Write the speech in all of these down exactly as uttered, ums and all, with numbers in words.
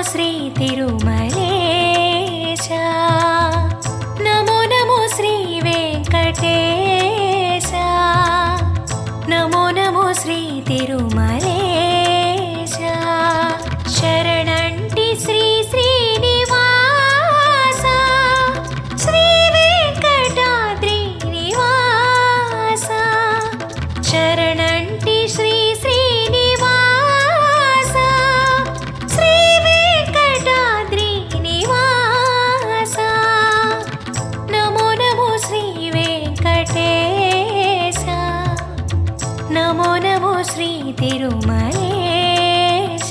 श्री तिरुमलेश नमो नमो श्री वेंकटेश नमो नमो श्री तिरुमलेश शरणंटि श्री श्रीनिवास श्री वेंकटाद्रि निवास शरणंटि श्री श्रीनिवास श्री वेंकटाद्रि निवास नमो नमो श्री वेंकटेश नमो नमो श्री तिरुमलेश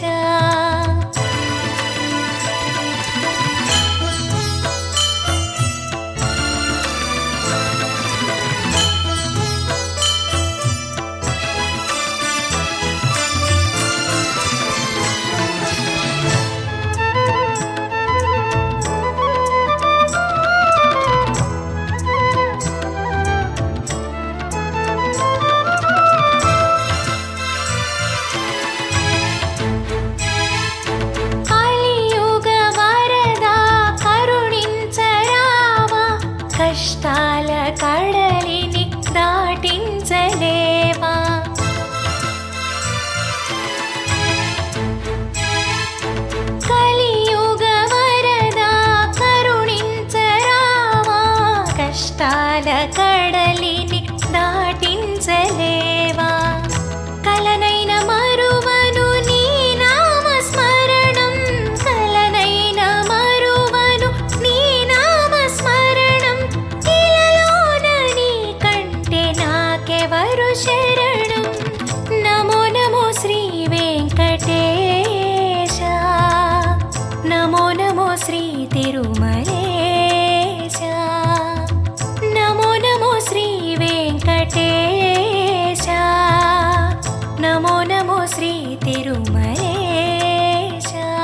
కష్టాల కడలిని దాటించలేవా కలియుగ వరదా కరుణించరావా కష్టాల కడలిని దాటించలేవా కలనైన మరువను నీ నామ స్మరణం కలనైన మరువను నీ నామ స్మరణం वरु शरणं नमो नमो श्री वेंकटेश नमो नमो श्री तिरुमलेश नमो नमो श्री वेंकटेश नमो नमो श्री तिरुमलेश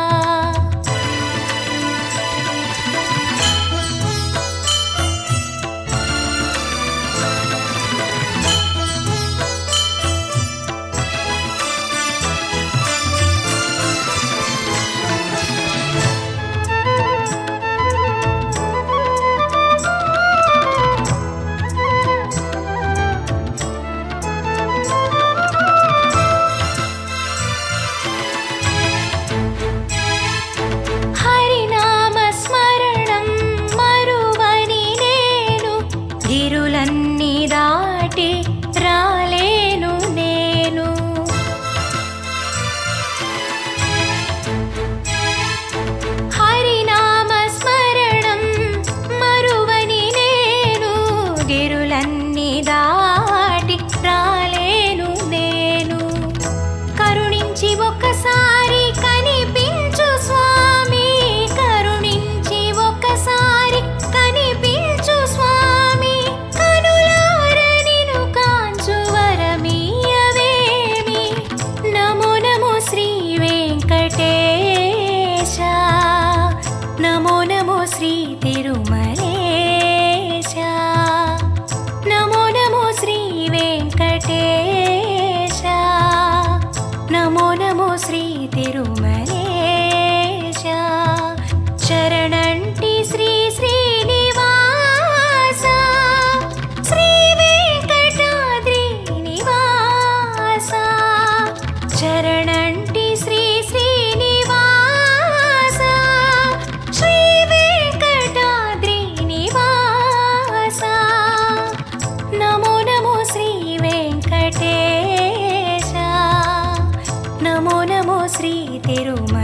గిరులన్నీ దాటి రాలేను నేను హరినామ స్మరణం మరువని నేను గిరులన్నీ దాటి రాలేను నేను కరుణించి ఒక్కసారి కనిపించు స్వామి కరుణించి ఒక్కసారి కనిపించు స్వామి नमो नमो श्री तिरुमलेश नमो नमो श्री वेंकटेश नमो नमो श्री तिरुमलेश शरणंटि श्री श्रीनिवास श्री वेंकटाद्रि निवास शरणंटि श्री श्रीनिवास श्री वेंकटाद्रि निवास नमो नमो श्री वेंकटेश नमो नमो श्री तिरुमलेश